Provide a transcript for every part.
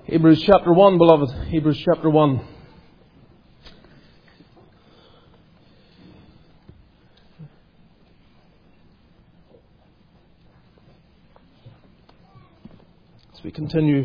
Hebrews chapter 1, beloved. Hebrews chapter 1. As we continue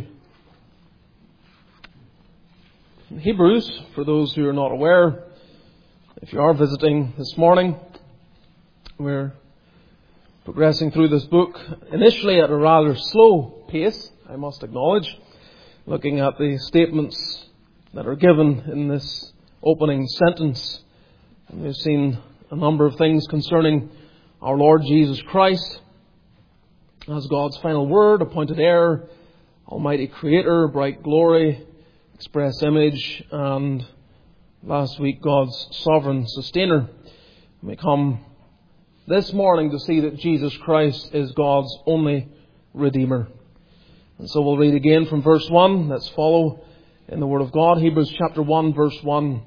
in Hebrews, for those who are not aware, if you are visiting this morning, we're progressing through this book, initially at a rather slow pace, I must acknowledge, looking at the statements that are given in this opening sentence. And we've seen a number of things concerning our Lord Jesus Christ as God's final word, appointed heir, almighty creator, bright glory, express image, and last week God's sovereign sustainer. And we come this morning to see that Jesus Christ is God's only Redeemer. And so we'll read again from verse 1. Let's follow in the Word of God. Hebrews chapter 1, verse 1.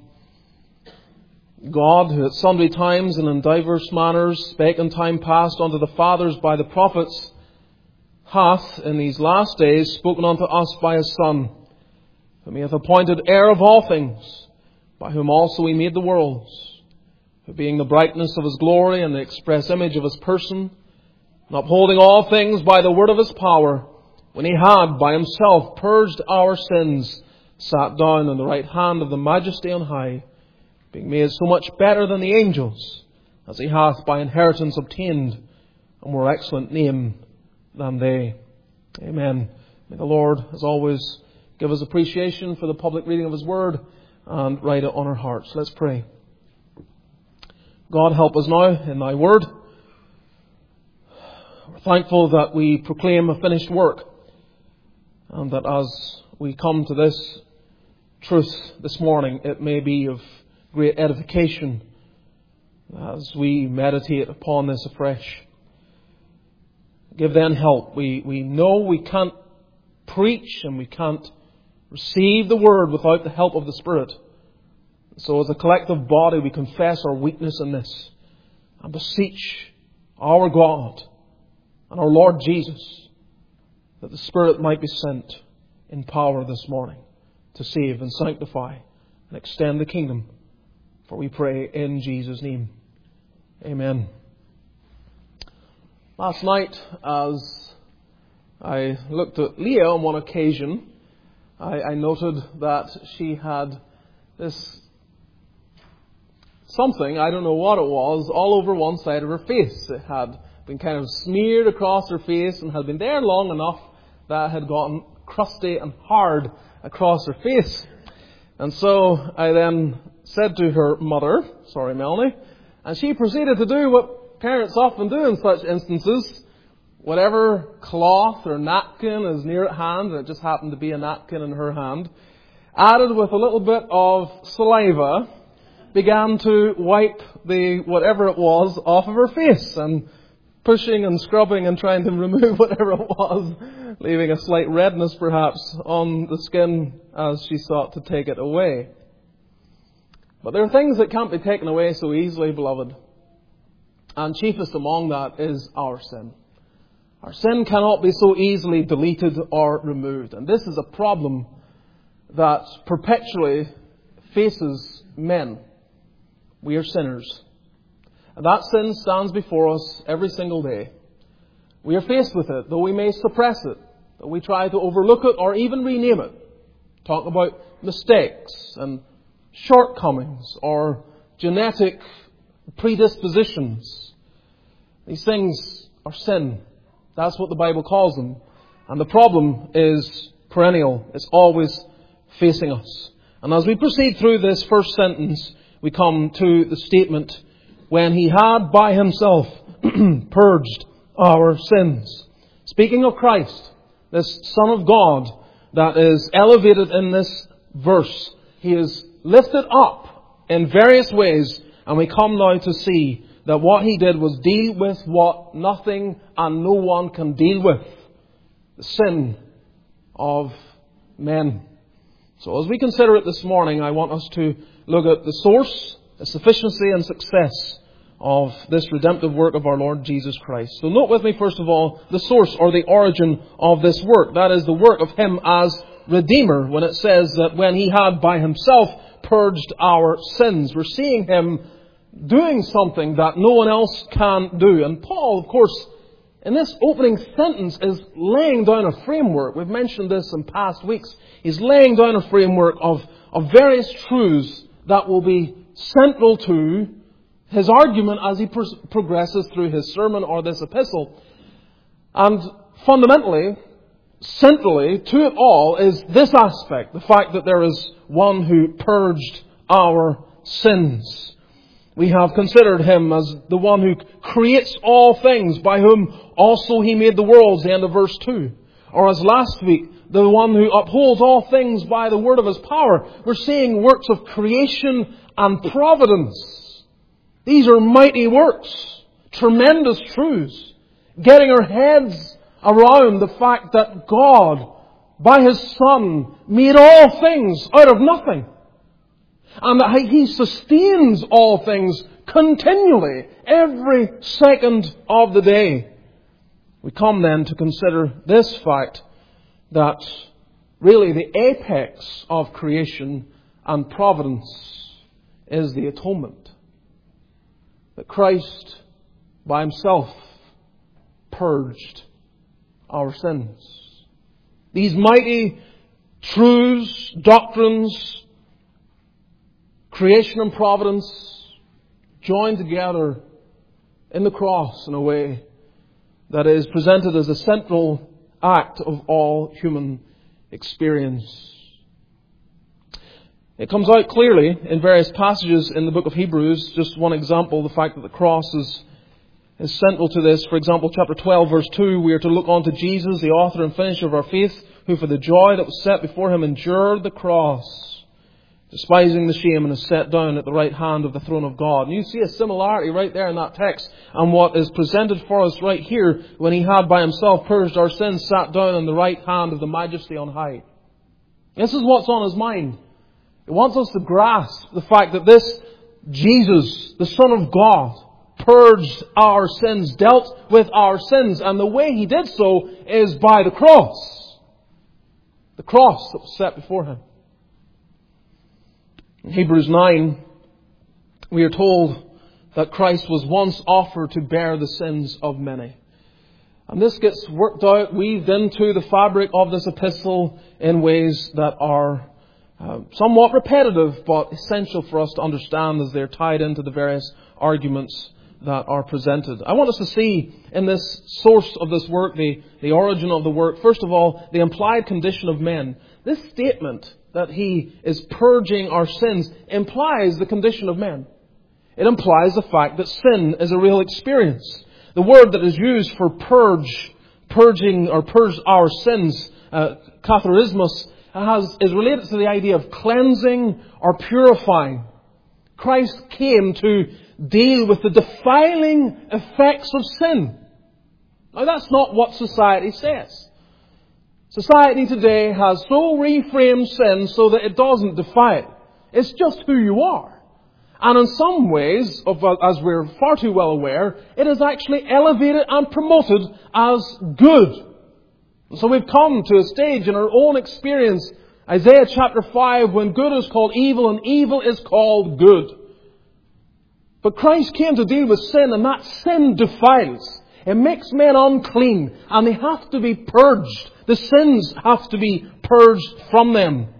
God, who at sundry times and in divers manners spake in time past unto the fathers by the prophets, hath in these last days spoken unto us by His Son, whom He hath appointed heir of all things, by whom also He made the worlds, who being the brightness of His glory and the express image of His person, and upholding all things by the word of His power, when He had by Himself purged our sins, sat down on the right hand of the Majesty on high, being made so much better than the angels, as He hath by inheritance obtained a more excellent name than they. Amen. May the Lord, as always, give us appreciation for the public reading of His Word and write it on our hearts. Let's pray. God, help us now in Thy Word. We're thankful that we proclaim a finished work, and that as we come to this truth this morning, it may be of great edification as we meditate upon this afresh. Give then help. We know we can't preach and we can't receive the Word without the help of the Spirit. So as a collective body, we confess our weakness in this and beseech our God and our Lord Jesus that the Spirit might be sent in power this morning to save and sanctify and extend the kingdom. For we pray in Jesus' name. Amen. Last night, as I looked at Leah on one occasion, I noted that she had this something, I don't know what it was, all over one side of her face. It had been kind of smeared across her face and had been there long enough that it had gotten crusty and hard across her face. And so I then said to her mother, sorry Melanie, and she proceeded to do what parents often do in such instances. Whatever cloth or napkin is near at hand, and it just happened to be a napkin in her hand, added with a little bit of saliva, began to wipe the whatever it was off of her face, and pushing and scrubbing and trying to remove whatever it was, leaving a slight redness perhaps on the skin as she sought to take it away. But there are things that can't be taken away so easily, beloved. And chiefest among that is our sin. Our sin cannot be so easily deleted or removed. And this is a problem that perpetually faces men. We are sinners. And that sin stands before us every single day. We are faced with it, though we may suppress it, though we try to overlook it or even rename it. Talk about mistakes and shortcomings or genetic predispositions. These things are sin. That's what the Bible calls them. And the problem is perennial. It's always facing us. And as we proceed through this first sentence, we come to the statement, when He had by Himself purged our sins. Speaking of Christ, this Son of God that is elevated in this verse, He is lifted up in various ways, and we come now to see that what He did was deal with what nothing and no one can deal with: the sin of men. So as we consider it this morning, I want us to look at the source, the sufficiency and success of this redemptive work of our Lord Jesus Christ. So note with me, first of all, the source or the origin of this work. That is the work of Him as Redeemer when it says that when He had by Himself purged our sins. We're seeing Him doing something that no one else can do. And Paul, of course, in this opening sentence is laying down a framework. We've mentioned this in past weeks. He's laying down a framework of various truths that will be central to his argument as he progresses through his sermon or this epistle. And fundamentally, centrally to it all is this aspect, the fact that there is one who purged our sins. We have considered Him as the one who creates all things, by whom also He made the worlds, the end of verse 2. Or as last week, the one who upholds all things by the word of His power. We're seeing works of creation and providence. These are mighty works, tremendous truths, getting our heads around the fact that God, by His Son, made all things out of nothing. And that He sustains all things continually, every second of the day. We come then to consider this fact that really the apex of creation and providence is the atonement. That Christ, by Himself, purged our sins. These mighty truths, doctrines, creation and providence joined together in the cross in a way that is presented as a central act of all human experience. It comes out clearly in various passages in the book of Hebrews. Just one example, the fact that the cross is central to this. For example, chapter 12, verse 2, we are to look on to Jesus, the author and finisher of our faith, who for the joy that was set before Him endured the cross, despising the shame, and is set down at the right hand of the throne of God. And you see a similarity right there in that text and what is presented for us right here when He had by Himself purged our sins, sat down on the right hand of the Majesty on high. This is what's on His mind. He wants us to grasp the fact that this Jesus, the Son of God, purged our sins, dealt with our sins, and the way He did so is by the cross. The cross that was set before Him. In Hebrews 9, we are told that Christ was once offered to bear the sins of many. And this gets worked out, weaved into the fabric of this epistle in ways that are somewhat repetitive, but essential for us to understand as they're tied into the various arguments that are presented. I want us to see in this source of this work, the origin of the work, first of all, the implied condition of men. This statement that He is purging our sins implies the condition of men. It implies the fact that sin is a real experience. The word that is used for purging or purge our sins, katharismos, is related to the idea of cleansing or purifying. Christ came to deal with the defiling effects of sin. Now that's not what society says. Society today has so reframed sin so that it doesn't defy it. It's just who you are. And in some ways, as we're far too well aware, it is actually elevated and promoted as good. So we've come to a stage in our own experience, Isaiah chapter 5, when good is called evil and evil is called good. But Christ came to deal with sin, and that sin defiles. It makes men unclean, and they have to be purged. The sins have to be purged from them.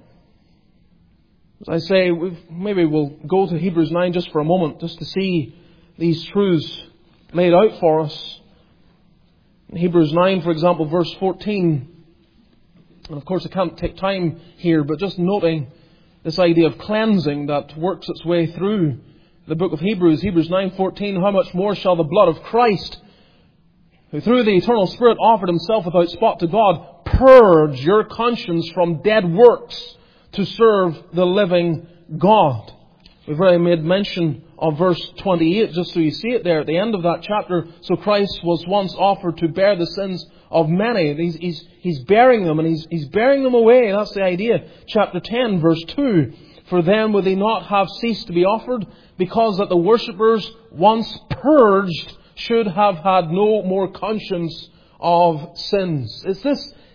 As I say, maybe we'll go to Hebrews 9 just for a moment, just to see these truths laid out for us. In Hebrews 9, for example, verse 14, and of course I can't take time here, but just noting this idea of cleansing that works its way through the book of Hebrews. Hebrews 9:14, how much more shall the blood of Christ, who through the eternal Spirit offered Himself without spot to God, purge your conscience from dead works to serve the living God. We've already made mention of verse 28, just so you see it there at the end of that chapter. So Christ was once offered to bear the sins of many. He's bearing them, and He's bearing them away. That's the idea. Chapter 10, verse 2. For then would they not have ceased to be offered, because that the worshippers once purged should have had no more conscience of sins. It's this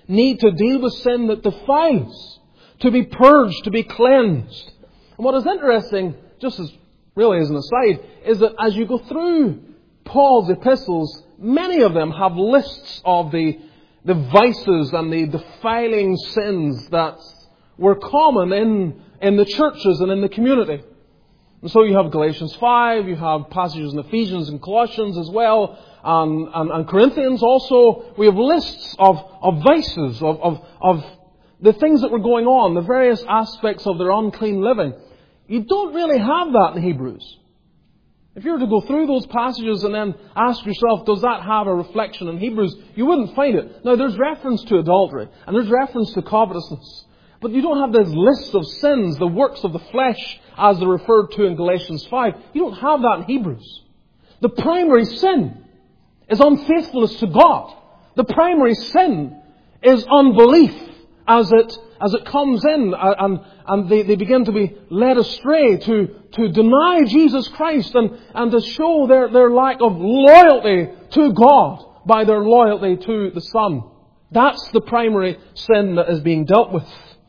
need to deal with sin that defiles, to be purged, to be cleansed. And what is interesting, just as really as an aside, is that as you go through Paul's epistles, many of them have lists of the vices and the defiling sins that were common in the churches and in the community. And so you have Galatians 5, you have passages in Ephesians and Colossians as well, and Corinthians also. We have lists of vices, of the things that were going on, the various aspects of their unclean living. You don't really have that in Hebrews. If you were to go through those passages and then ask yourself, does that have a reflection in Hebrews? You wouldn't find it. Now, there's reference to adultery, and there's reference to covetousness. But you don't have this list of sins, the works of the flesh, as they're referred to in Galatians 5. You don't have that in Hebrews. The primary sin is unfaithfulness to God. The primary sin is unbelief as it comes in and they begin to be led astray to deny Jesus Christ and to show their lack of loyalty to God by their loyalty to the Son. That's the primary sin that is being dealt with.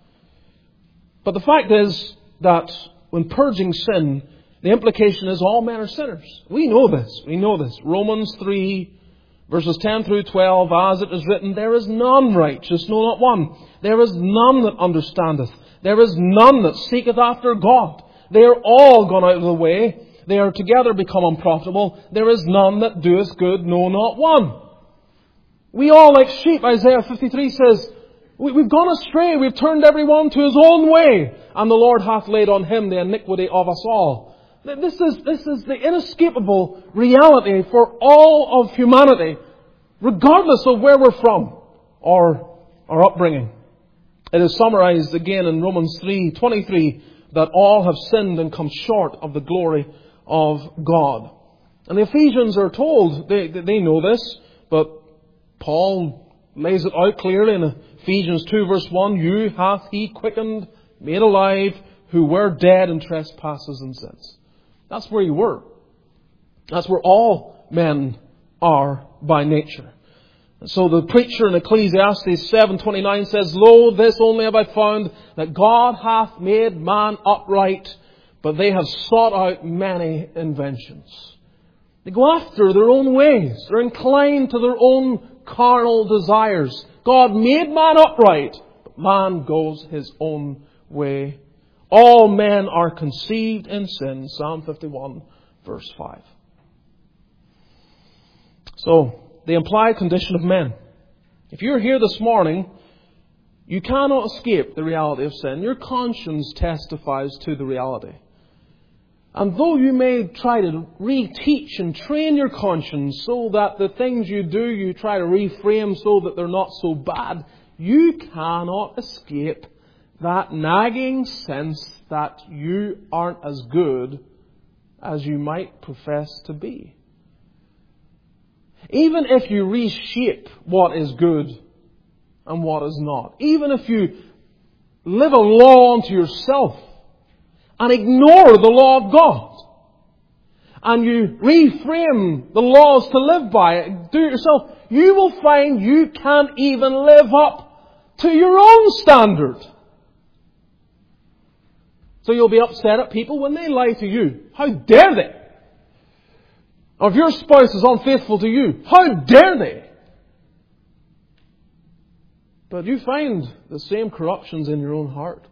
But the fact is that when purging sin, the implication is all men are sinners. We know this. We know this. Romans 3, verses 10 through 12, as it is written, there is none righteous, no, not one. There is none that understandeth. There is none that seeketh after God. They are all gone out of the way. They are together become unprofitable. There is none that doeth good, no, not one. We all like sheep, Isaiah 53 says, we've gone astray, we've turned everyone to his own way, and the Lord hath laid on him the iniquity of us all. This is the inescapable reality for all of humanity, regardless of where we're from or our upbringing. It is summarized again in Romans 3:23 that all have sinned and come short of the glory of God. And the Ephesians are told, they know this, but Paul lays it out clearly in Ephesians 2 verse 1, you hath he quickened, made alive, who were dead in trespasses and sins. That's where you were. That's where all men are by nature. And so the preacher in Ecclesiastes 7:29 says, lo, this only have I found, that God hath made man upright, but they have sought out many inventions. They go after their own ways. They're inclined to their own carnal desires. God made man upright, but man goes his own way. All men are conceived in sin. Psalm 51, verse 5. So, the implied condition of men. If you're here this morning, you cannot escape the reality of sin. Your conscience testifies to the reality. And though you may try to reteach and train your conscience so that the things you do, you try to reframe so that they're not so bad, you cannot escape that nagging sense that you aren't as good as you might profess to be. Even if you reshape what is good and what is not, even if you live a law unto yourself and ignore the law of God, and you reframe the laws to live by it, do it yourself, you will find you can't even live up to your own standard. So you'll be upset at people when they lie to you. How dare they? Or if your spouse is unfaithful to you, how dare they? But you find the same corruptions in your own heart.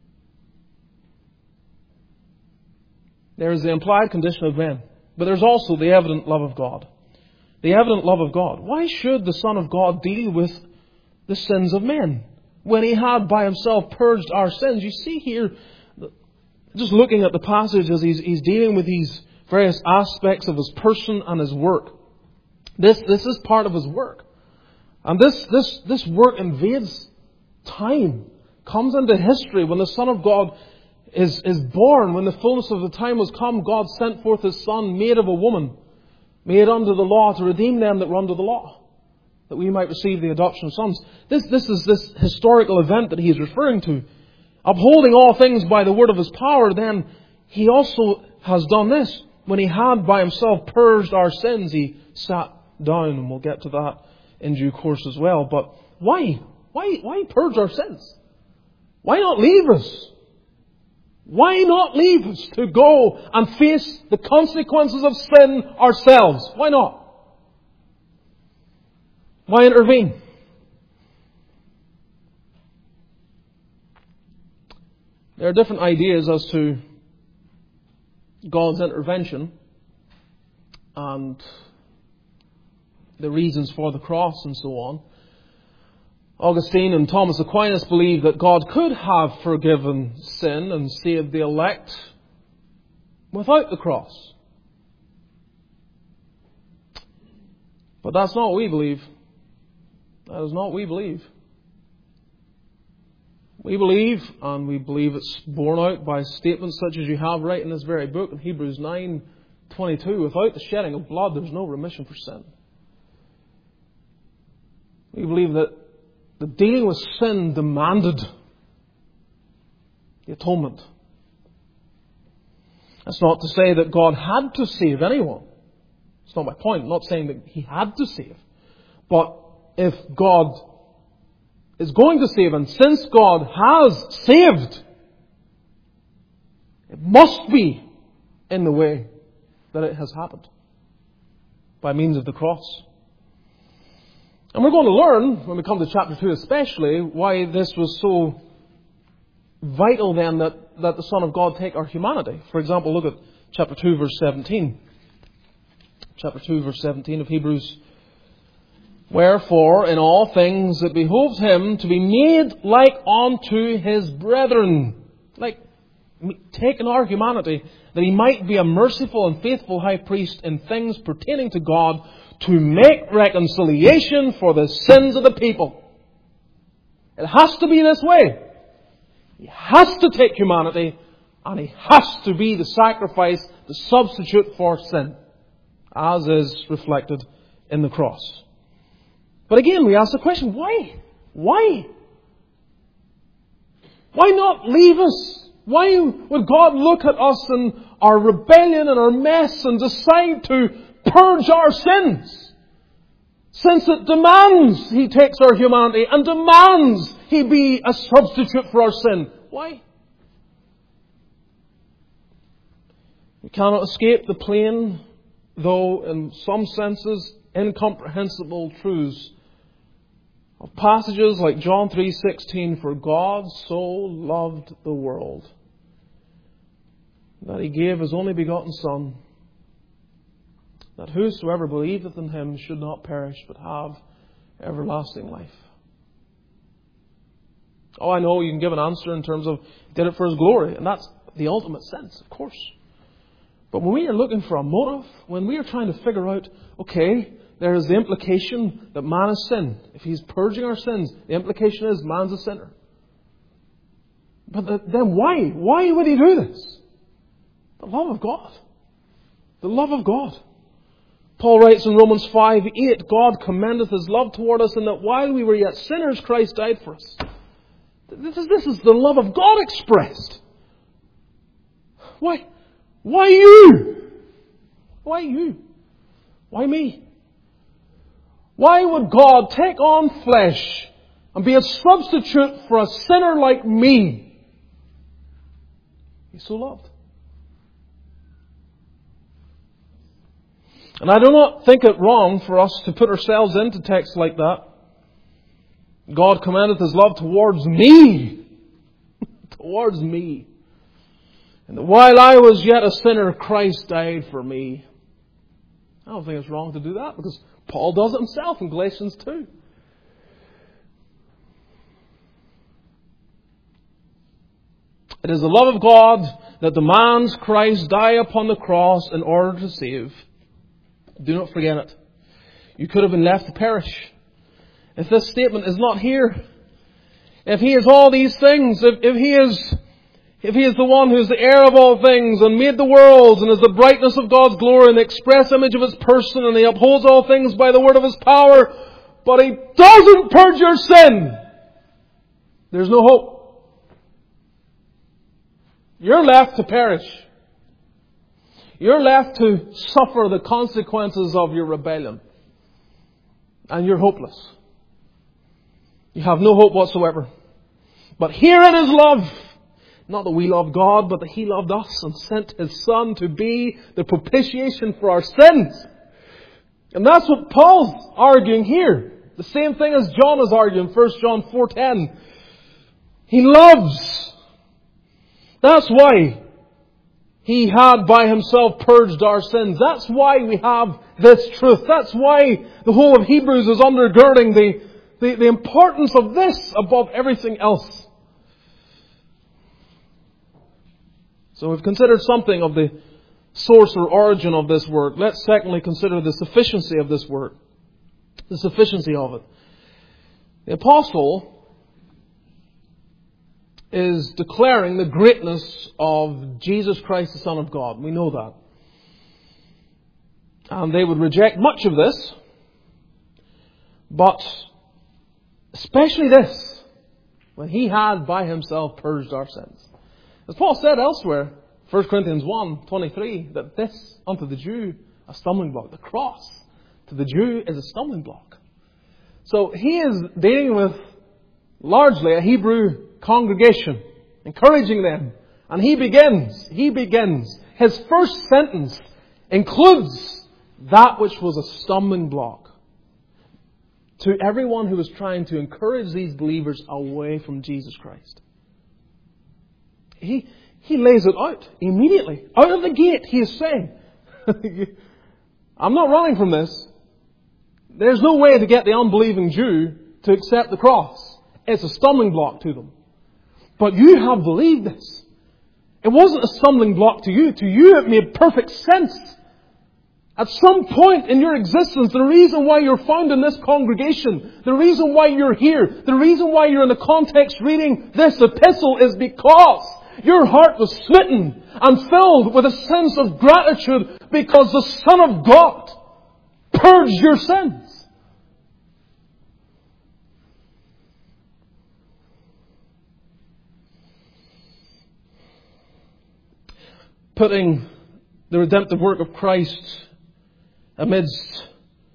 There is the implied condition of men, but there's also the evident love of God. The evident love of God. Why should the Son of God deal with the sins of men when He had by Himself purged our sins? You see here, just looking at the passage as he's dealing with these various aspects of His person and His work. This is part of His work. And this work invades time, comes into history. When the Son of God is born, when the fullness of the time was come, God sent forth His Son, made of a woman, made under the law, to redeem them that were under the law, that we might receive the adoption of sons. This is this historical event that He is referring to. Upholding all things by the word of His power, then He also has done this. When He had by Himself purged our sins, He sat down, and we'll get to that in due course as well. But why Why purge our sins? Why not leave us? Why not leave us to go and face the consequences of sin ourselves? Why not? Why intervene? There are different ideas as to God's intervention and the reasons for the cross and so on. Augustine and Thomas Aquinas believed that God could have forgiven sin and saved the elect without the cross. But that's not what we believe. That is not what we believe. We believe, and we believe it's borne out by statements such as you have right in this very book, in Hebrews 9:22, without the shedding of blood there's no remission for sin. We believe that the dealing with sin demanded the atonement. That's not to say that God had to save anyone. It's not my point. I'm not saying that He had to save. But if God is going to save, and since God has saved, it must be in the way that it has happened, by means of the cross. And we're going to learn, when we come to chapter 2 especially, why this was so vital then that the Son of God take our humanity. For example, look at chapter 2 verse 17. Chapter 2 verse 17 of Hebrews. Wherefore, in all things it behoved Him to be made like unto His brethren. Like taking our humanity, that He might be a merciful and faithful high priest in things pertaining to God, to make reconciliation for the sins of the people. It has to be this way. He has to take humanity, and He has to be the sacrifice, the substitute for sin, as is reflected in the cross. But again, we ask the question, why? Why? Why not leave us? Why would God look at us and our rebellion and our mess and decide to purge our sins? Since it demands He takes our humanity and demands He be a substitute for our sin. Why? We cannot escape the plain, though in some senses incomprehensible truths of passages like John 3:16, for God so loved the world that He gave His only begotten Son, that whosoever believeth in Him should not perish but have everlasting life. Oh, I know you can give an answer in terms of He did it for His glory, and that's the ultimate sense, of course. But when we are looking for a motive, when we are trying to figure out, okay, there is the implication that man has sinned. If He's purging our sins, the implication is man's a sinner. But then why? Why would He do this? The love of God. The love of God. Paul writes in Romans 5:8, God commendeth His love toward us in that while we were yet sinners, Christ died for us. This is the love of God expressed. Why? Why you? Why you? Why me? Why would God take on flesh and be a substitute for a sinner like me? He so loved. And I do not think it wrong for us to put ourselves into texts like that. God commendeth His love towards me. Towards me. And while I was yet a sinner, Christ died for me. I don't think it's wrong to do that, because Paul does it himself in Galatians 2. It is the love of God that demands Christ die upon the cross in order to save. Do not forget it. You could have been left to perish. If this statement is not here, if He is all these things, if He is the one who is the heir of all things and made the worlds and is the brightness of God's glory and the express image of His person, and He upholds all things by the word of His power, but He doesn't purge your sin, there's no hope. You're left to perish. You're left to suffer the consequences of your rebellion. And you're hopeless. You have no hope whatsoever. But herein is love. Not that we love God, but that He loved us and sent His Son to be the propitiation for our sins. And that's what Paul's arguing here. The same thing as John is arguing, 1 John 4:10. He loves. That's why He had by Himself purged our sins. That's why we have this truth. That's why the whole of Hebrews is undergirding the importance of this above everything else. So we've considered something of the source or origin of this word. Let's secondly consider the sufficiency of this word. The sufficiency of it. The apostle is declaring the greatness of Jesus Christ, the Son of God. We know that. And they would reject much of this. But especially this, when He had by Himself purged our sins. As Paul said elsewhere, 1 Corinthians 1:23, that this unto the Jew a stumbling block. The cross to the Jew is a stumbling block. So he is dealing with largely a Hebrew congregation, encouraging them. And he begins. His first sentence includes that which was a stumbling block to everyone who was trying to encourage these believers away from Jesus Christ. He lays it out immediately. Out of the gate, he is saying, I'm not running from this. There's no way to get the unbelieving Jew to accept the cross. It's a stumbling block to them. But you have believed this. It wasn't a stumbling block to you. To you it made perfect sense. At some point in your existence, the reason why you're found in this congregation, the reason why you're here, the reason why you're in the context reading this epistle is because your heart was smitten and filled with a sense of gratitude because the Son of God purged your sins. Putting the redemptive work of Christ amidst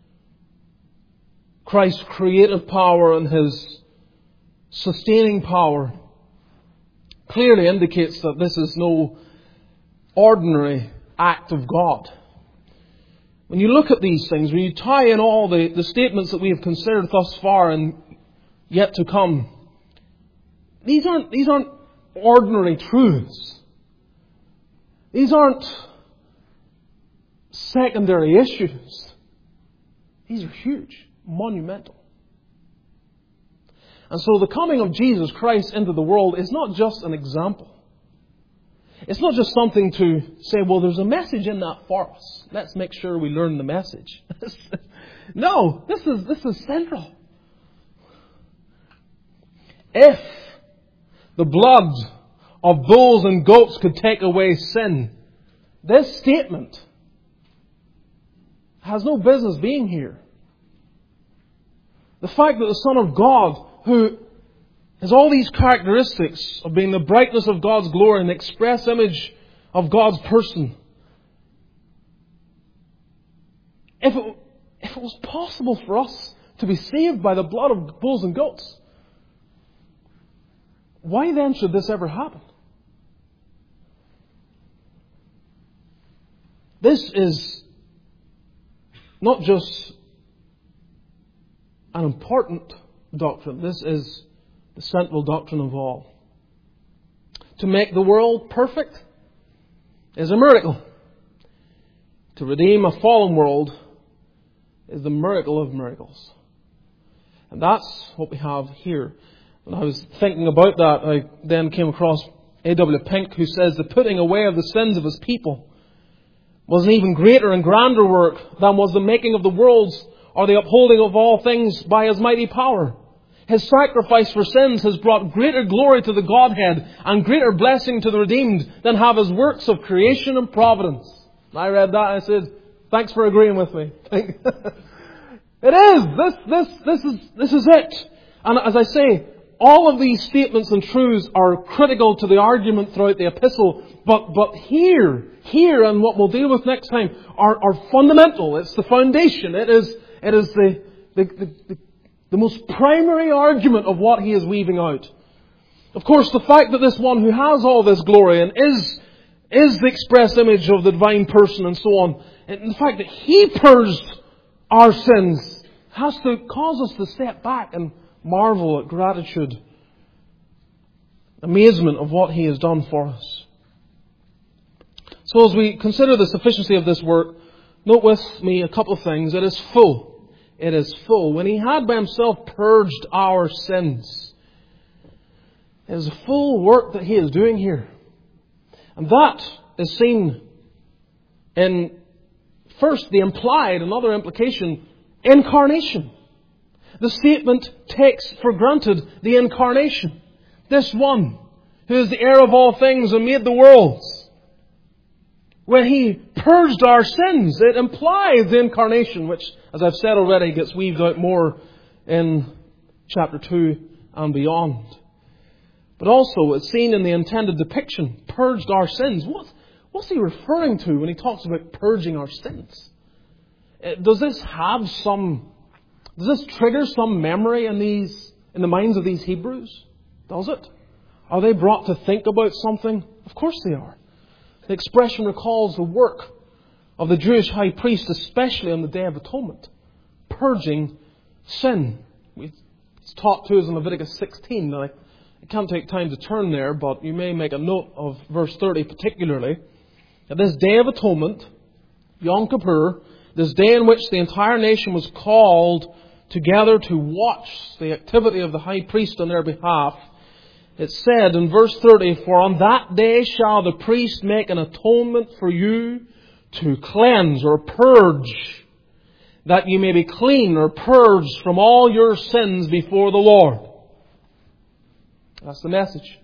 Christ's creative power and His sustaining power clearly indicates that this is no ordinary act of God. When you look at these things, when you tie in all the statements that we have considered thus far and yet to come, these aren't ordinary truths. These aren't secondary issues. These are huge, monumental. And so the coming of Jesus Christ into the world is not just an example. It's not just something to say, well, there's a message in that for us. Let's make sure we learn the message. No, this is central. If the blood of bulls and goats could take away sin, this statement has no business being here. The fact that the Son of God, who has all these characteristics of being the brightness of God's glory and the express image of God's person, if it was possible for us to be saved by the blood of bulls and goats, why then should this ever happen? This is not just an important doctrine. This is the central doctrine of all. To make the world perfect is a miracle. To redeem a fallen world is the miracle of miracles. And that's what we have here. When I was thinking about that, I then came across A.W. Pink, who says the putting away of the sins of His people was an even greater and grander work than was the making of the worlds or the upholding of all things by His mighty power. His sacrifice for sins has brought greater glory to the Godhead and greater blessing to the redeemed than have His works of creation and providence. And I read that and I said, thanks for agreeing with me. It is. This is it. And as I say, all of these statements and truths are critical to the argument throughout the epistle. But here, and what we'll deal with next time, are fundamental. It's the foundation. It is the The most primary argument of what he is weaving out. Of course, the fact that this one who has all this glory and is the express image of the divine person and so on, and the fact that he purged our sins has to cause us to step back and marvel at gratitude, amazement of what he has done for us. So as we consider the sufficiency of this work, note with me a couple of things. It is full. It is full. When he had by himself purged our sins, it is a full work that he is doing here. And that is seen in, first, the implied, another implication, incarnation. The statement takes for granted the incarnation. This one, who is the heir of all things and made the worlds. When he purged our sins, it implies the incarnation, which, as I've said already, gets weaved out more in chapter 2 and beyond. But also, it's seen in the intended depiction, purged our sins. What's he referring to when he talks about purging our sins? Does this trigger some memory in the minds of these Hebrews? Does it? Are they brought to think about something? Of course they are. The expression recalls the work of the Jewish high priest, especially on the Day of Atonement, purging sin. It's taught to us in Leviticus 16. Now, I can't take time to turn there, but you may make a note of verse 30 particularly. At this Day of Atonement, Yom Kippur, this day in which the entire nation was called together to watch the activity of the high priest on their behalf, it said in verse 30, "For on that day shall the priest make an atonement for you to cleanse or purge, that you may be clean or purged from all your sins before the Lord." That's the message.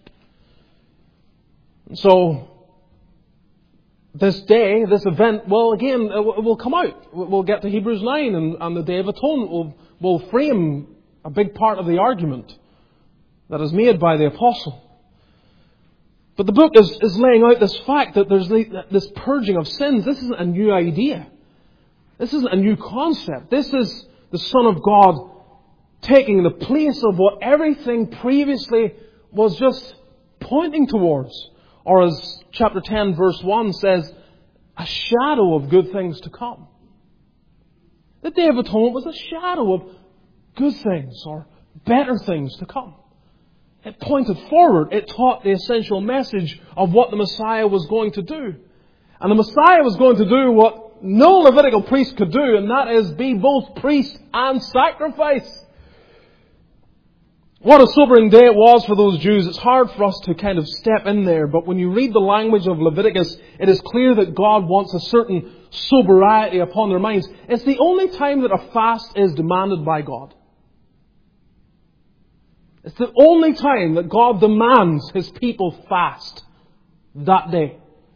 So, this day, this event, well, again, it will come out. We'll get to Hebrews 9 and the Day of Atonement will frame a big part of the argument that is made by the apostle. But the book is laying out this fact that there's this purging of sins. This isn't a new idea. This isn't a new concept. This is the Son of God taking the place of what everything previously was just pointing towards. Or as chapter 10 verse 1 says, a shadow of good things to come. The Day of Atonement was a shadow of good things or better things to come. It pointed forward. It taught the essential message of what the Messiah was going to do. And the Messiah was going to do what no Levitical priest could do, and that is be both priest and sacrifice. What a sobering day it was for those Jews. It's hard for us to kind of step in there, but when you read the language of Leviticus, it is clear that God wants a certain sobriety upon their minds. It's the only time that a fast is demanded by God. It's the only time that God demands His people fast that day.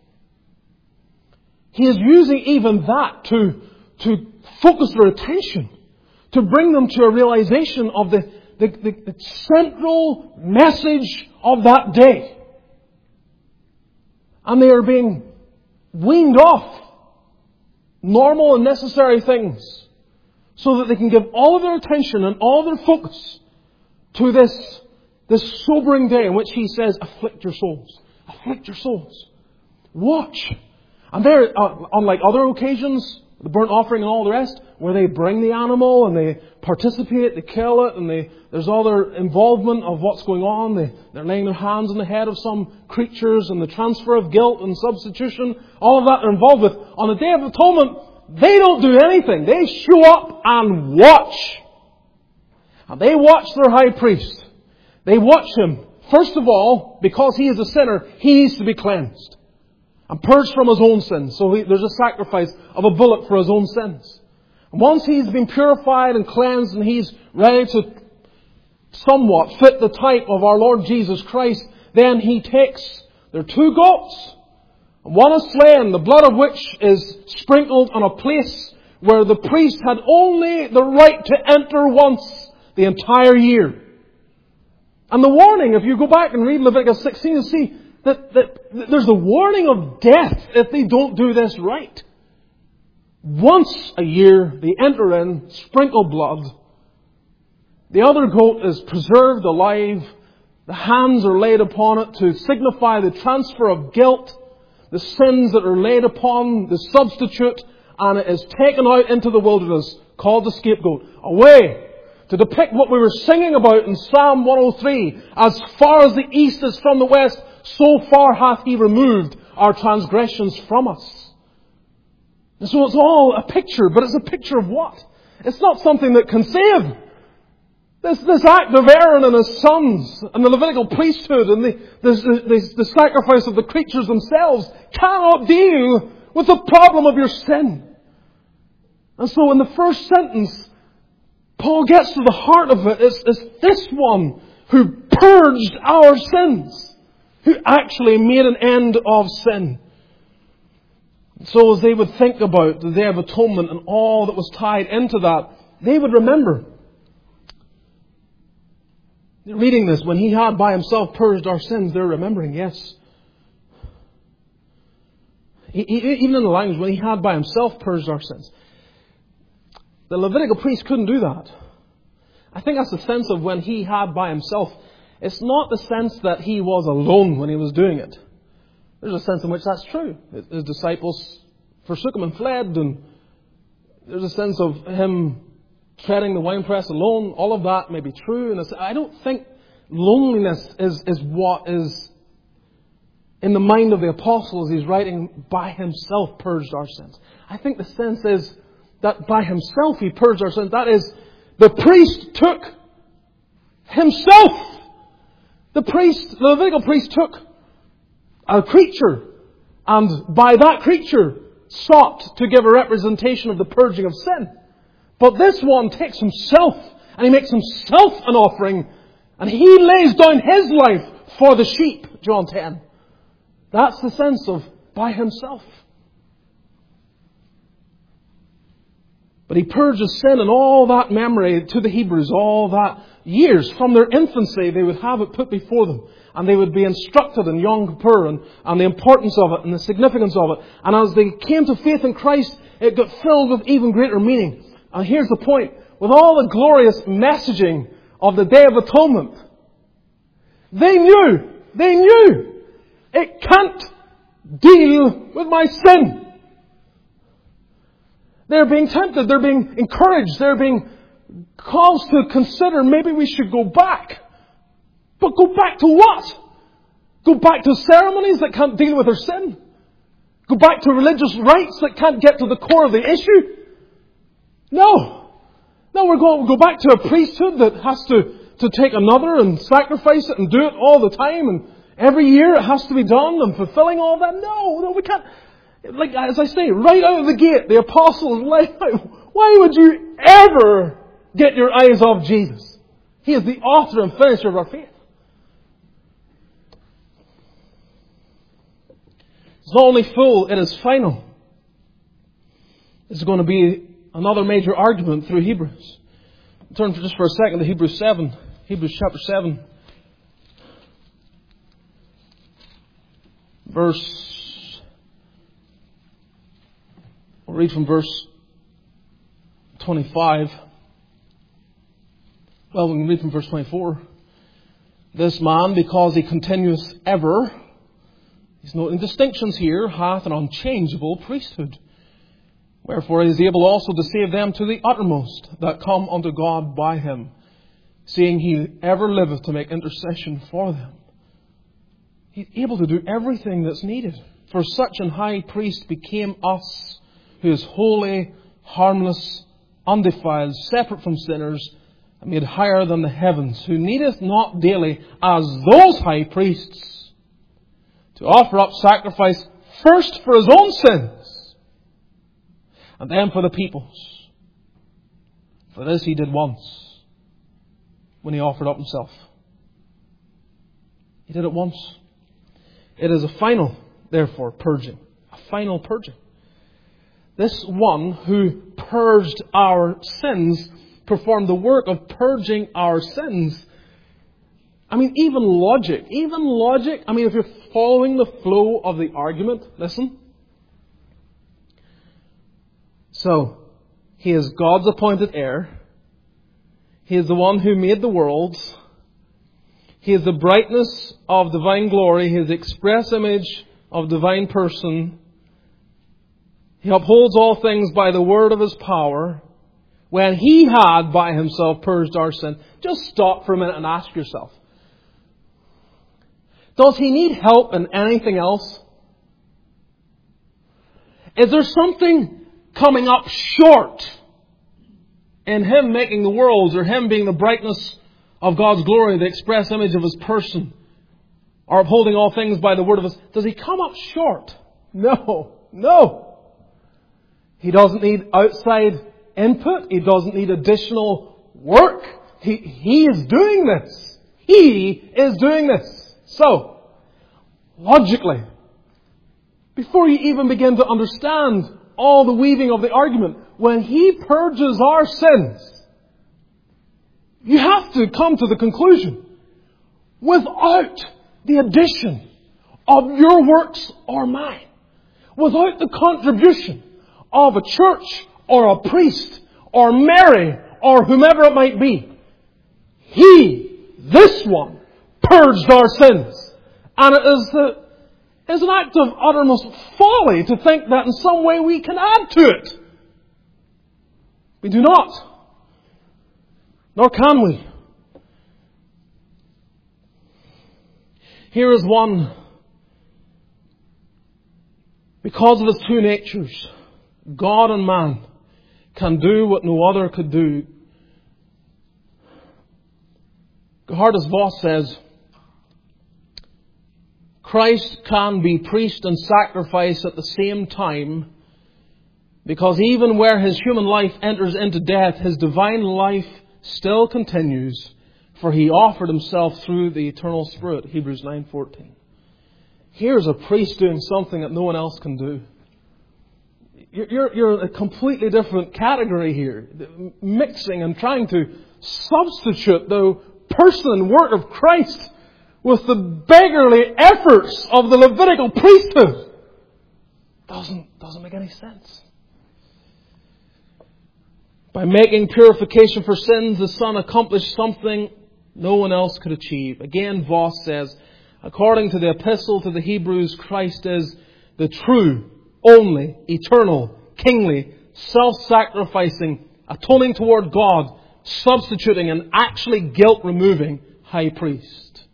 He is using even that to focus their attention, to bring them to a realization of the central message of that day. And they are being weaned off normal and necessary things so that they can give all of their attention and all their focus to this sobering day in which He says, afflict your souls. Afflict your souls. Watch. And there, unlike other occasions, the burnt offering and all the rest, where they bring the animal and they participate, they kill it, and there's all their involvement of what's going on. They're laying their hands on the head of some creatures and the transfer of guilt and substitution. All of that they're involved with. On the Day of Atonement, they don't do anything. They show up and watch. And they watch their high priest. They watch him. First of all, because he is a sinner, he needs to be cleansed and purged from his own sins. So there's a sacrifice of a bullock for his own sins. And once he's been purified and cleansed and he's ready to somewhat fit the type of our Lord Jesus Christ, then he takes their 2 goats, and one is slain, the blood of which is sprinkled on a place where the priest had only the right to enter once the entire year. And the warning, if you go back and read Leviticus 16, you'll see that there's the warning of death if they don't do this right. Once a year, they enter in, sprinkle blood. The other goat is preserved alive. The hands are laid upon it to signify the transfer of guilt, the sins that are laid upon the substitute, and it is taken out into the wilderness, called the scapegoat, away to depict what we were singing about in Psalm 103. As far as the east is from the west, so far hath He removed our transgressions from us. And so it's all a picture, but it's a picture of what? It's not something that can save. This act of Aaron and his sons and the Levitical priesthood and the sacrifice of the creatures themselves cannot deal with the problem of your sin. And so in the first sentence, Paul gets to the heart of it. It's this one who purged our sins, who actually made an end of sin. So as they would think about the Day of Atonement and all that was tied into that, they would remember. Reading this, when He had by Himself purged our sins, they're remembering, yes. Even in the language, when He had by Himself purged our sins. The Levitical priest couldn't do that. I think that's the sense of when He had by Himself. It's not the sense that He was alone when He was doing it. There's a sense in which that's true. His disciples forsook Him and fled, and there's a sense of Him treading the winepress alone. All of that may be true. And I don't think loneliness is what is in the mind of the apostle as he's writing, by Himself purged our sins. I think the sense is that by Himself He purged our sins. That is, the priest took himself. The Levitical priest took a creature, and by that creature sought to give a representation of the purging of sin. But this one takes himself, and He makes Himself an offering, and He lays down His life for the sheep, John 10. That's the sense of by Himself. But He purges sin and all that memory to the Hebrews, all that years. From their infancy, they would have it put before them. And they would be instructed in Yom Kippur and the importance of it and the significance of it. And as they came to faith in Christ, it got filled with even greater meaning. And here's the point. With all the glorious messaging of the Day of Atonement, they knew, it can't deal with my sin. They're being tempted, they're being encouraged, they're being caused to consider maybe we should go back. But go back to what? Go back to ceremonies that can't deal with our sin? Go back to religious rites that can't get to the core of the issue? No, we're going to go back to a priesthood that has to take another and sacrifice it and do it all the time, and every year it has to be done and fulfilling all that. No, we can't. Like, as I say, right out of the gate, the apostles laid out, why would you ever get your eyes off Jesus? He is the author and finisher of our faith. It's not only full, it is final. It's going to be another major argument through Hebrews. Turn just for a second to Hebrews 7. Hebrews chapter 7. We'll read from verse 25. Well, we can read from verse 24. This man, because he continueth ever, he's noting distinctions here, hath an unchangeable priesthood. Wherefore he is able also to save them to the uttermost that come unto God by Him, seeing He ever liveth to make intercession for them. He's able to do everything that's needed. For such an high priest became us, who is holy, harmless, undefiled, separate from sinners, and made higher than the heavens, who needeth not daily, as those high priests, to offer up sacrifice first for His own sins, and then for the people's. For this He did once, when He offered up Himself. He did it once. It is a final, therefore, purging. A final purging. This one who purged our sins performed the work of purging our sins. I mean, even logic, if you're following the flow of the argument, listen. So, He is God's appointed heir. He is the one who made the worlds. He is the brightness of divine glory. He is the express image of divine person. He upholds all things by the word of His power. When He had by Himself purged our sin. Just stop for a minute and ask yourself, does He need help in anything else? Is there something coming up short in Him making the worlds, or Him being the brightness of God's glory, the express image of His person, or upholding all things by the word of His... Does He come up short? No. He doesn't need outside input. He doesn't need additional work. He is doing this. He is doing this. So, logically, before you even begin to understand all the weaving of the argument, when He purges our sins, you have to come to the conclusion, without the addition of your works or mine, without the contribution of a church or a priest or Mary or whomever it might be, He, this one, purged our sins. And it is an act of uttermost folly to think that in some way we can add to it. We do not. Nor can we. Here is one, because of His two natures, God and man can do what no other could do. Geerhardus Vos says, Christ can be priest and sacrifice at the same time, because even where His human life enters into death, His divine life still continues, for He offered Himself through the eternal Spirit. Hebrews 9:14. Here's a priest doing something that no one else can do. You're a completely different category here, mixing and trying to substitute the person and work of Christ with the beggarly efforts of the Levitical priesthood. Doesn't make any sense. By making purification for sins, the Son accomplished something no one else could achieve. Again, Vos says, according to the Epistle to the Hebrews, Christ is the true, only, eternal, kingly, self-sacrificing, atoning toward God, substituting and actually guilt-removing high priest.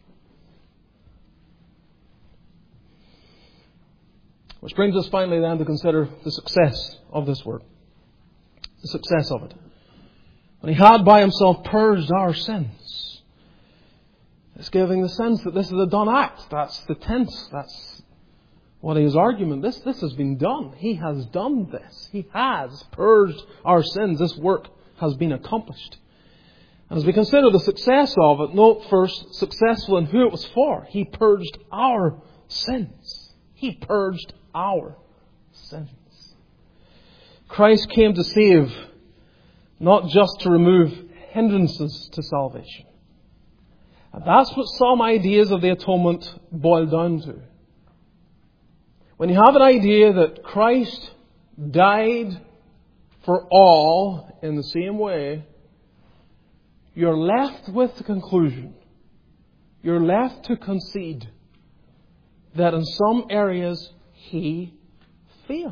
Which brings us finally then to consider the success of this work. The success of it. When He had by Himself purged our sins. It's giving the sense that this is a done act. That's the tense. That's what His argument. This has been done. He has done this. He has purged our sins. This work has been accomplished. And as we consider the success of it, note first, successful in who it was for. He purged our sins. He purged our sins. Christ came to save, not just to remove hindrances to salvation. And that's what some ideas of the atonement boil down to. When you have an idea that Christ died for all in the same way, you're left with the conclusion, you're left to concede that in some areas He failed.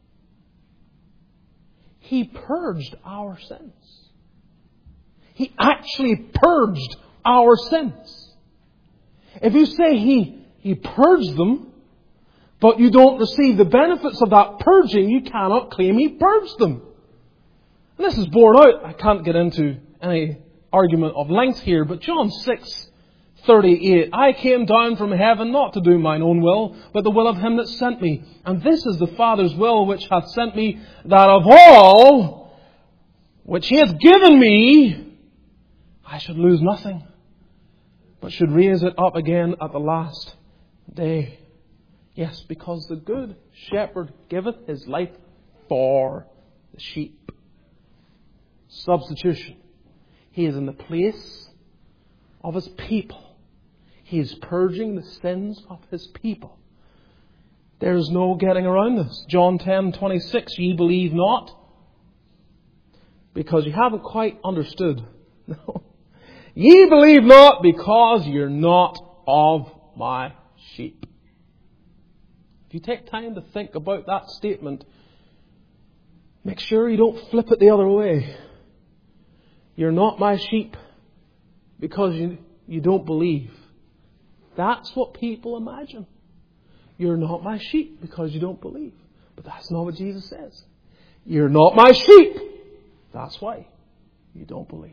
He purged our sins. He actually purged our sins. If you say He purged them, but you don't receive the benefits of that purging, you cannot claim He purged them. And this is borne out. I can't get into any argument of length here, but John 6:38, I came down from heaven not to do mine own will, but the will of Him that sent me. And this is the Father's will which hath sent me, that of all which He hath given me, I should lose nothing, but should raise it up again at the last day. Yes, because the good shepherd giveth his life for the sheep. Substitution. He is in the place of His people. He is purging the sins of His people. There is no getting around this. John 10:26, ye believe not, because you haven't quite understood No. Ye believe not because you're not of my sheep. If you take time to think about that statement, make sure you don't flip it the other way. You're not my sheep because you don't believe. That's what people imagine. You're not my sheep because you don't believe. But that's not what Jesus says. You're not my sheep. That's why you don't believe.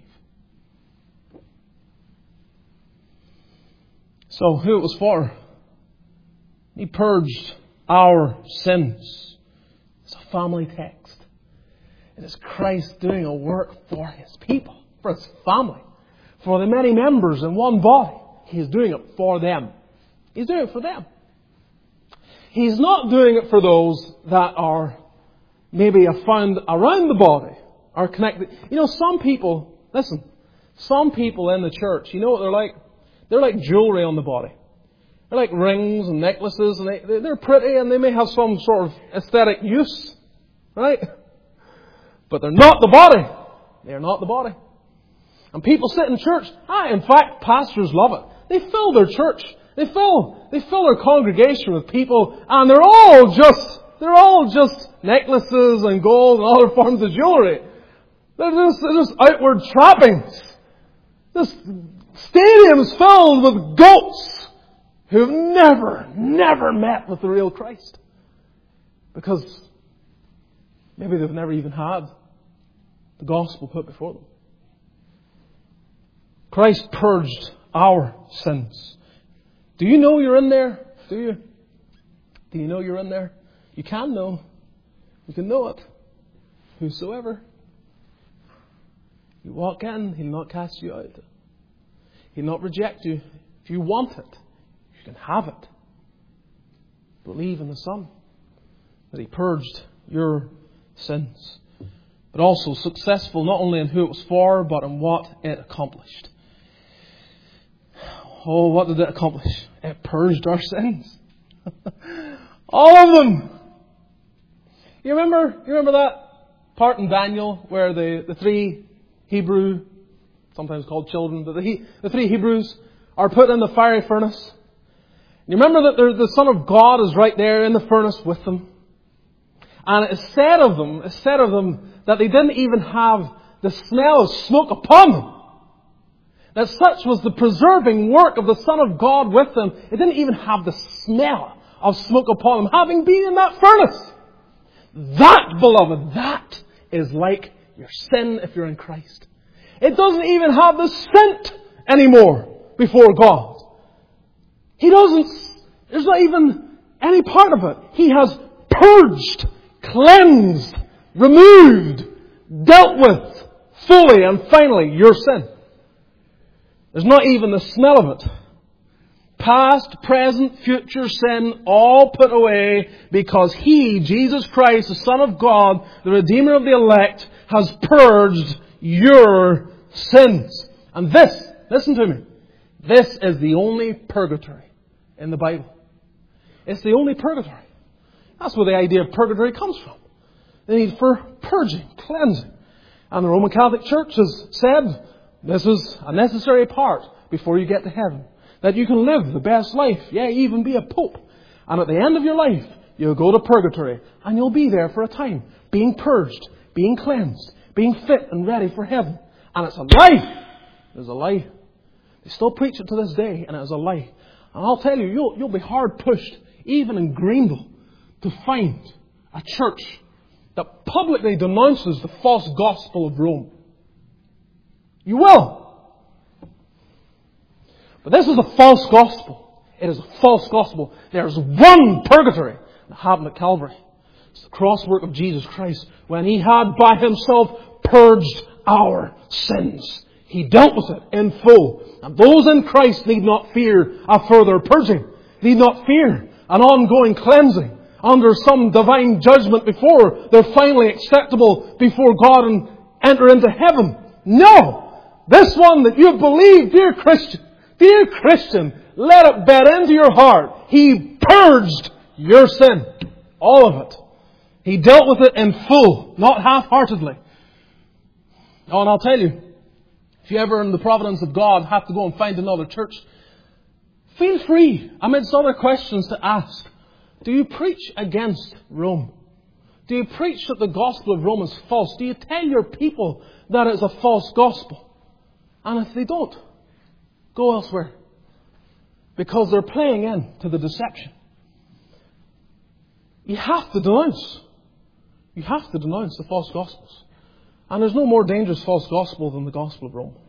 So, who it was for? He purged our sins. It's a family text. It is Christ doing a work for His people, for His family, for the many members in one body. He is doing it for them. He's doing it for them. He's not doing it for those that are maybe found around the body, are connected. You know, some people, listen, some people in the church, you know what they're like? They're like jewelry on the body. They're like rings and necklaces, and they're pretty, and they may have some sort of aesthetic use, right? But they're not the body. They're not the body. And people sit in church. In fact, pastors love it. They fill their church. They fill their congregation with people, and they're all just necklaces and gold and other forms of jewelry. They're just outward trappings. This stadium's filled with goats who've never met with the real Christ. Because maybe they've never even had the gospel put before them. Christ purged our sins. Do you know you're in there? Do you? Do you know you're in there? You can know. You can know it. Whosoever. You walk in, He'll not cast you out. He'll not reject you. If you want it, you can have it. Believe in the Son, that He purged your sins. But also successful not only in who it was for, but in what it accomplished. Oh, what did it accomplish? It purged our sins. All of them. You remember that part in Daniel where the three Hebrew, sometimes called children, but the three Hebrews are put in the fiery furnace. You remember that the Son of God is right there in the furnace with them. And it is said of them that they didn't even have the smell of smoke upon them. That such was the preserving work of the Son of God with them. It didn't even have the smell of smoke upon them, having been in that furnace. That, beloved, that is like your sin if you're in Christ. It doesn't even have the scent anymore before God. There's not even any part of it. He has purged, cleansed, removed, dealt with fully and finally your sin. There's not even the smell of it. Past, present, future sin, all put away because He, Jesus Christ, the Son of God, the Redeemer of the elect, has purged your sins. And this, listen to me, this is the only purgatory in the Bible. It's the only purgatory. That's where the idea of purgatory comes from. The need for purging, cleansing. And the Roman Catholic Church has said this is a necessary part before you get to heaven. That you can live the best life, even be a pope. And at the end of your life, you'll go to purgatory. And you'll be there for a time, being purged, being cleansed, being fit and ready for heaven. And it's a lie. It's a lie. They still preach it to this day, and it is a lie. And I'll tell you, you'll be hard pushed, even in Greenville, to find a church that publicly denounces the false gospel of Rome. You will. But this is a false gospel. It is a false gospel. There's one purgatory that happened at Calvary. It's the cross work of Jesus Christ. When He had by Himself purged our sins. He dealt with it in full. And those in Christ need not fear a further purging. Need not fear an ongoing cleansing under some divine judgment before they're finally acceptable before God and enter into heaven. No! This one that you believe, dear Christian, let it bed into your heart. He purged your sin. All of it. He dealt with it in full, not half-heartedly. Oh, and I'll tell you, If you ever, in the providence of God, have to go and find another church, feel free, amidst other questions, to ask, do you preach against Rome? Do you preach that the gospel of Rome is false? Do you tell your people that it's a false gospel? And if they don't, go elsewhere. Because they're playing into the deception. You have to denounce. You have to denounce the false gospels. And there's no more dangerous false gospel than the gospel of Rome.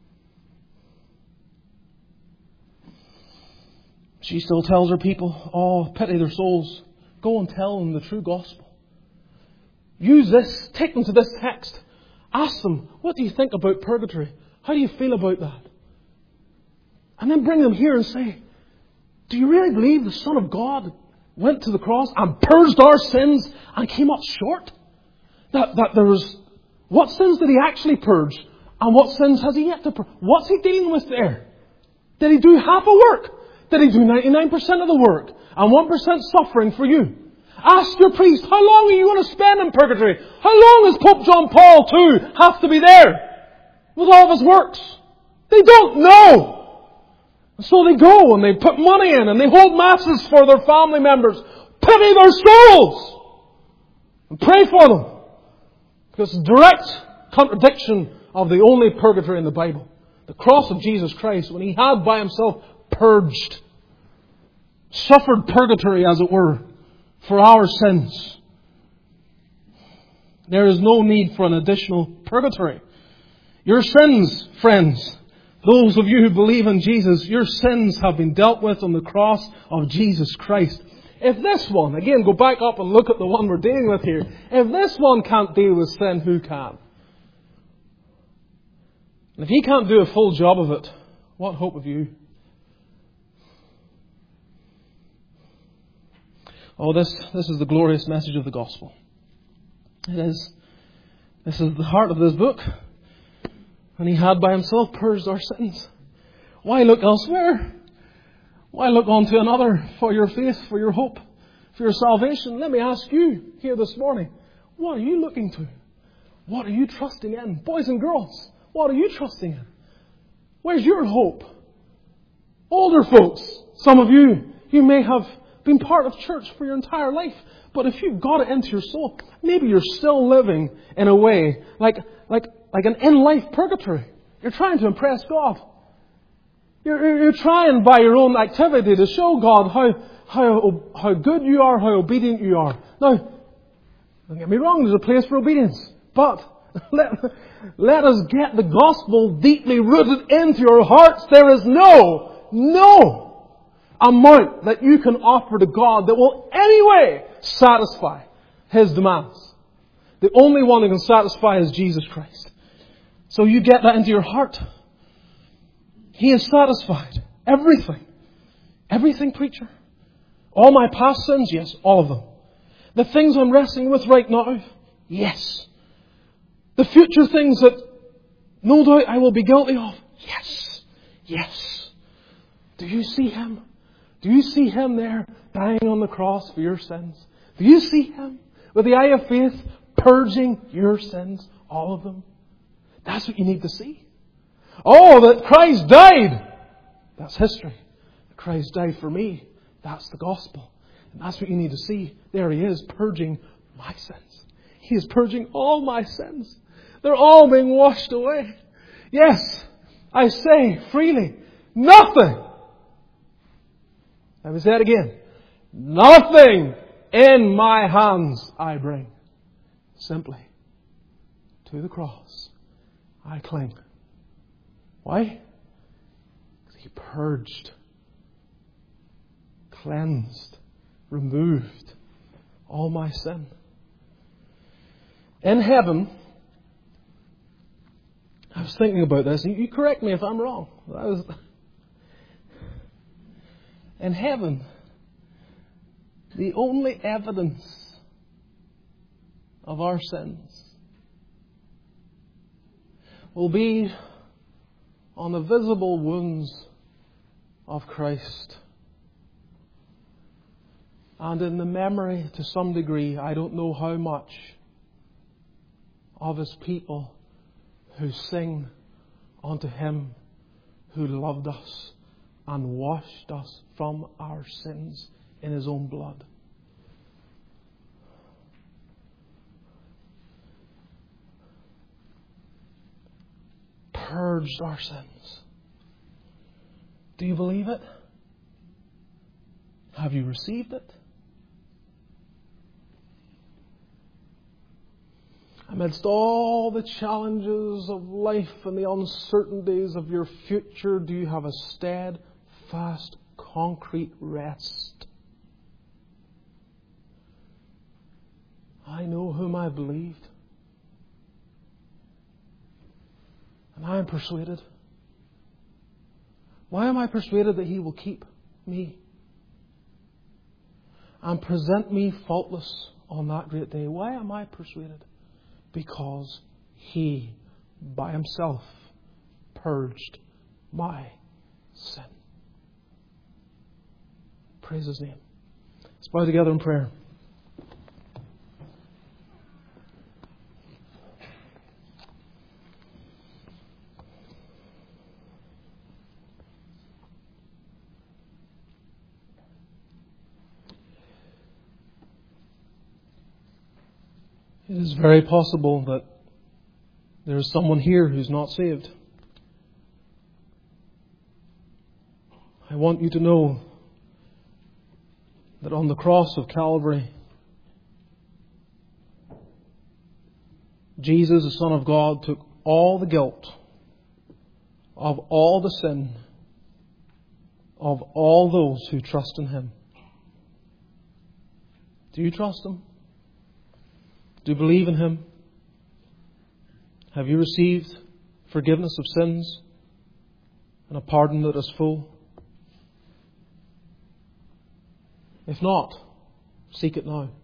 She still tells her people, oh, pity their souls. Go and tell them the true gospel. Use this. Take them to this text. Ask them, what do you think about purgatory? How do you feel about that? And then bring them here and say, do you really believe the Son of God went to the cross and purged our sins and came up short? That there was... What sins did He actually purge? And what sins has He yet to purge? What's He dealing with there? Did He do half a work? Did He do 99% of the work? And 1% suffering for you? Ask your priest, how long are you going to spend in purgatory? How long does Pope John Paul II have to be there with all of his works? They don't know. And so they go and they put money in and they hold masses for their family members. Pity their souls! And pray for them. Because it's a direct contradiction of the only purgatory in the Bible. The cross of Jesus Christ, when He had by Himself purged, suffered purgatory as it were, for our sins. There is no need for an additional purgatory. Your sins, friends, those of you who believe in Jesus, your sins have been dealt with on the cross of Jesus Christ. If this one, again, go back up and look at the one we're dealing with here. If this one can't deal with sin, who can? And if He can't do a full job of it, what hope have you? Oh, this is the glorious message of the gospel. It is. This is the heart of this book. And He had by Himself purged our sins. Why look elsewhere? Why look on to another for your faith, for your hope, for your salvation? Let me ask you here this morning, what are you looking to? What are you trusting in? Boys and girls, what are you trusting in? Where's your hope? Older folks, some of you may have been part of church for your entire life. But if you've got it into your soul, maybe you're still living in a way like an in-life purgatory. You're trying to impress God. You're trying by your own activity to show God how good you are, how obedient you are. Now, don't get me wrong, there's a place for obedience. But let us get the gospel deeply rooted into your hearts. There is no amount that you can offer to God that will anyway satisfy His demands. The only one who can satisfy is Jesus Christ. So you get that into your heart. He has satisfied everything. Everything, preacher. All my past sins? Yes, all of them. The things I'm wrestling with right now? Yes. The future things that no doubt I will be guilty of? Yes. Yes. Do you see Him? Do you see Him there dying on the cross for your sins? Do you see Him with the eye of faith purging your sins? All of them. That's what you need to see. Oh, that Christ died. That's history. Christ died for me. That's the gospel. And that's what you need to see. There He is, purging my sins. He is purging all my sins. They're all being washed away. Yes, I say freely, nothing. Let me say it again. Nothing in my hands I bring. Simply to the cross I cling. Why? Because He purged, cleansed, removed all my sin. In heaven, I was thinking about this, and you correct me if I'm wrong. In heaven, the only evidence of our sins will be on the visible wounds of Christ. And in the memory, to some degree, I don't know how much, of His people who sing, unto Him who loved us and washed us from our sins in His own blood. Purged our sins. Do you believe it? Have you received it? Amidst all the challenges of life and the uncertainties of your future, do you have a steadfast, concrete rest? I know whom I believed, and I am persuaded. Why am I persuaded that He will keep me and present me faultless on that great day? Why am I persuaded? Because He, by Himself, purged my sin. Praise His name. Let's bow together in prayer. It is very possible that there is someone here who's not saved. I want you to know that on the cross of Calvary, Jesus, the Son of God, took all the guilt of all the sin of all those who trust in Him. Do you trust Him? Do you believe in Him? Have you received forgiveness of sins and a pardon that is full? If not, seek it now.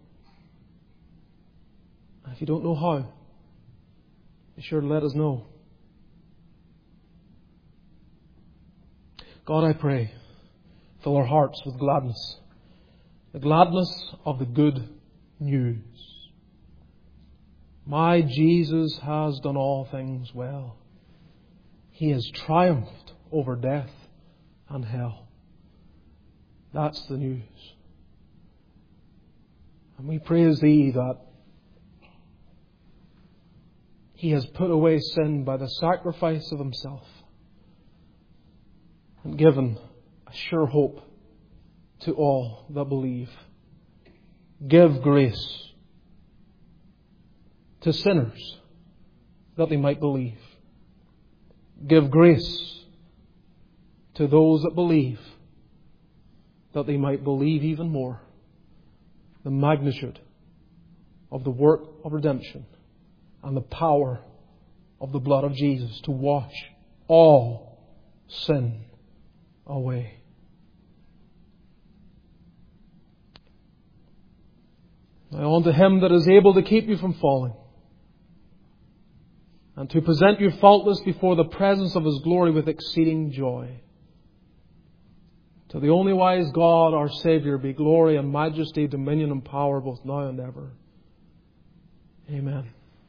And if you don't know how, be sure to let us know. God, I pray, fill our hearts with gladness. The gladness of the good news. My Jesus has done all things well. He has triumphed over death and hell. That's the news. And we praise Thee that He has put away sin by the sacrifice of Himself and given a sure hope to all that believe. Give grace to sinners that they might believe. Give grace to those that believe that they might believe even more. The magnitude of the work of redemption and the power of the blood of Jesus to wash all sin away. Now unto Him that is able to keep you from falling and to present you faultless before the presence of His glory with exceeding joy. To the only wise God, our Saviour, be glory and majesty, dominion and power both now and ever. Amen.